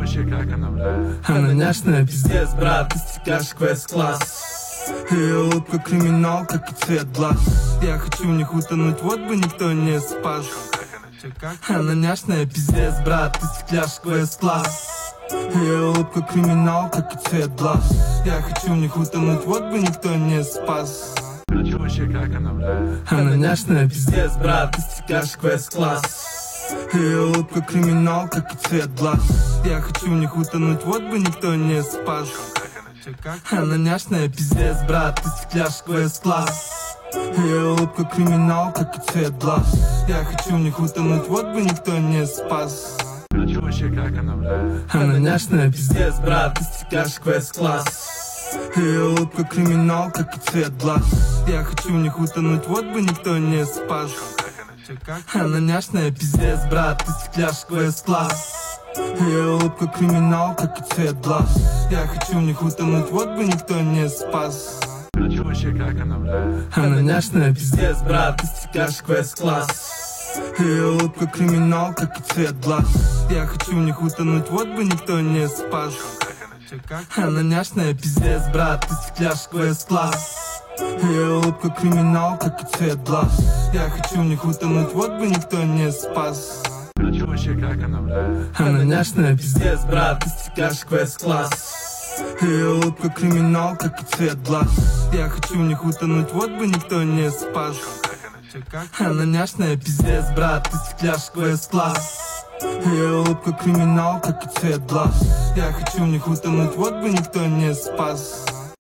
вообще как она, бля? Она няшная, пиздец, брат, ты стекаешь квест-класс. Ее улыбка криминал, как и цвет глаз. Я хочу в них утонуть, вот бы никто не спас. Она няшная, пиздец, брат, ты стекляшь квест-класс. Ее улыбка криминал, как и цвет глаз. Я хочу в них утонуть, вот бы никто не спас. А чё вообще как она, бля? Она няшная, пиздец, брат, ты стекляшь квест-класс. Ее улыбка криминал, как и цвет глаз. Я хочу в них утонуть, вот бы никто не спас. Она няшная, пиздец, брат, ты стекляшь квест-класс. Ее улыбка криминал, как и цвет глаз. Я хочу в них утонуть, вот бы никто не спас. А чё вообще как она, бля? Она няшная, пиздец, брат, ты стекляшь квест-класс. Ее улыбка криминал, как и цвет глаз. Я хочу в них утонуть, вот бы никто не спас. Она няшная, пиздец, брат, ты стекляшь квест-класс. Ее улыбка криминал, как и цвет глаз. Я хочу в них утонуть, вот бы никто не спас. А чё вообще как она, бля? Она няшная, пиздец, брат, ты стекляшь квест-класс. Ее улыбка криминал, как и цвет глаз. Я хочу в них утонуть, вот бы никто не спас. Она няшная, пиздец, брат, ты стекляшь квест-класс. Ее улыбка криминал, как и цвет глаз. Я хочу в них утонуть, вот бы никто не спас. А чё вообще как она, бля? Она няшная, пиздец, брат, ты стекляшь квест-класс. Ее улыбка криминал, как и цвет глаз. Я хочу в них утонуть, вот бы никто не спас. Она няшная, пиздец, брат, ты стекляшь квест-класс. Ее улыбка криминал, как и цвет глаз. Я хочу в них утонуть, вот бы никто не спас.